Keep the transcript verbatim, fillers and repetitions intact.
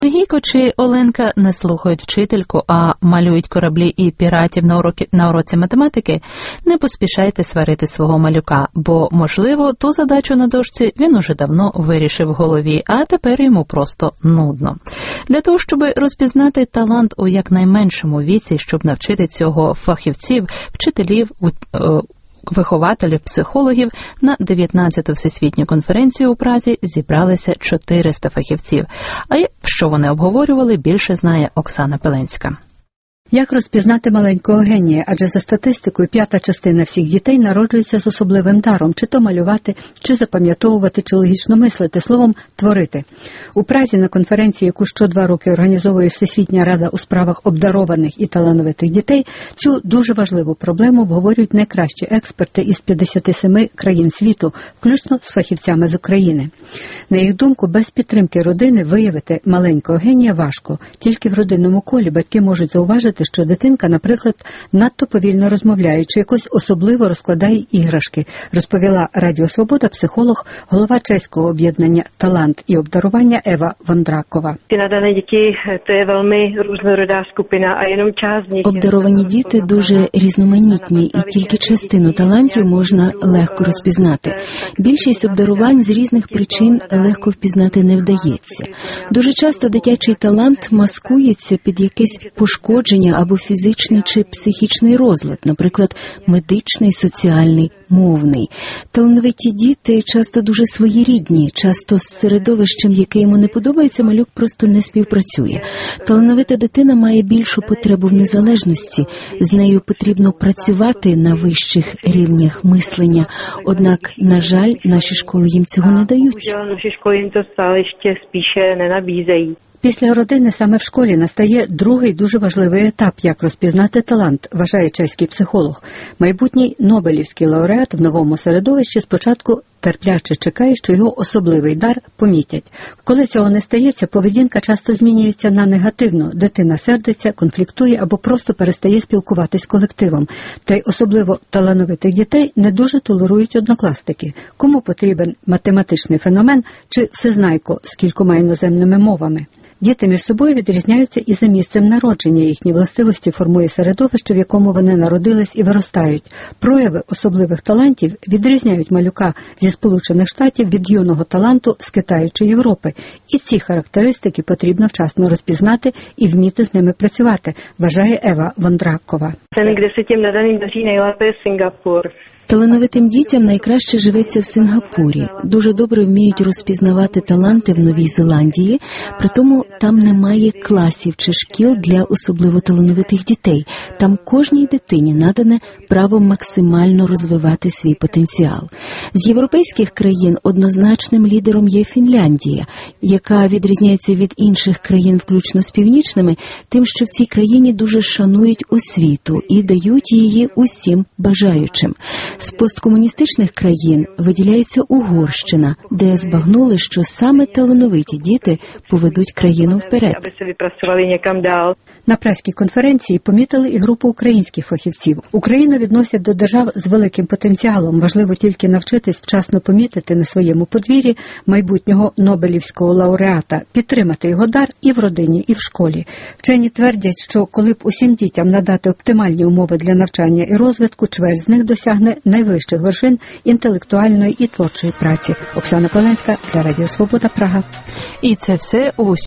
Гійко чи Оленка не слухають вчительку, а малюють кораблі і піратів на уроки на уроці математики, не поспішайте сварити свого малюка, бо, можливо, ту задачу на дошці він уже давно вирішив в голові, а тепер йому просто нудно. Для того, щоб розпізнати талант у якнайменшому віці, щоб навчити цього фахівців, вчителів, вихователів, психологів, на дев'ятнадцяту всесвітню конференцію у Празі зібралися чотириста фахівців. А що вони обговорювали, більше знає Оксана Пеленська. Як розпізнати маленького генія? Адже за статистикою п'ята частина всіх дітей народжується з особливим даром, чи то малювати, чи запам'ятовувати, чи логічно мислити, словом, творити. У Празі на конференції, яку що два роки організовує Всесвітня рада у справах обдарованих і талановитих дітей, цю дуже важливу проблему обговорюють найкращі експерти із п'ятдесят сім країн світу, включно з фахівцями з України. На їх думку, без підтримки родини виявити маленького генія важко. Тільки в родинному колі батьки можуть зауважити, що дитинка, наприклад, надто повільно розмовляє, чи якось особливо розкладає іграшки, розповіла Радіо Свобода психолог, голова чеського об'єднання «Талант і обдарування» Ева Вондракова. Обдаровані діти дуже різноманітні, і тільки частину талантів можна легко розпізнати. Більшість обдарувань з різних причин легко впізнати не вдається. Дуже часто дитячий талант маскується під якесь пошкодження або фізичний чи психічний розлад, наприклад, медичний, соціальний, мовний. Талановиті діти часто дуже своєрідні, часто з середовищем, яке йому не подобається, малюк просто не співпрацює. Талановита дитина має більшу потребу в незалежності, з нею потрібно працювати на вищих рівнях мислення, однак, на жаль, наші школи їм цього не дають. Після родини саме в школі настає другий дуже важливий етап, як розпізнати талант, вважає чеський психолог. Майбутній Нобелівський лауреат в новому середовищі спочатку терпляче чекає, що його особливий дар помітять. Коли цього не стається, поведінка часто змінюється на негативну. Дитина сердиться, конфліктує або просто перестає спілкуватись з колективом. Та й особливо талановитих дітей не дуже толерують однокласники. Кому потрібен математичний феномен чи всезнайко з кількома іноземними мовами? Діти між собою відрізняються і за місцем народження. Їхні властивості формує середовище, в якому вони народились і виростають. Прояви особливих талантів відрізняють малюка зі Сполучених Штатів від юного таланту з Китаю чи Європи. І ці характеристики потрібно вчасно розпізнати і вміти з ними працювати, вважає Ева Вондракова. Талановитим дітям найкраще живеться в Сингапурі. Дуже добре вміють розпізнавати таланти в Новій Зеландії, притому там немає класів чи шкіл для особливо талановитих дітей. Там кожній дитині надане право максимально розвивати свій потенціал. З європейських країн однозначним лідером є Фінляндія, яка відрізняється від інших країн, включно з північними, тим, що в цій країні дуже шанують освіту і дають її усім бажаючим. З посткомуністичних країн виділяється Угорщина, де збагнули, що саме талановиті діти поведуть країну вперед. На Празькій конференції помітили і групу українських фахівців. Україну відносять до держав з великим потенціалом. Важливо тільки навчитись вчасно помітити на своєму подвір'ї майбутнього Нобелівського лауреата, підтримати його дар і в родині, і в школі. Вчені твердять, що коли б усім дітям надати оптимальні умови для навчання і розвитку, чверть з них досягне найвищих вершин інтелектуальної і творчої праці. Оксана Пеленська для Радіо Свобода, Прага. І це все у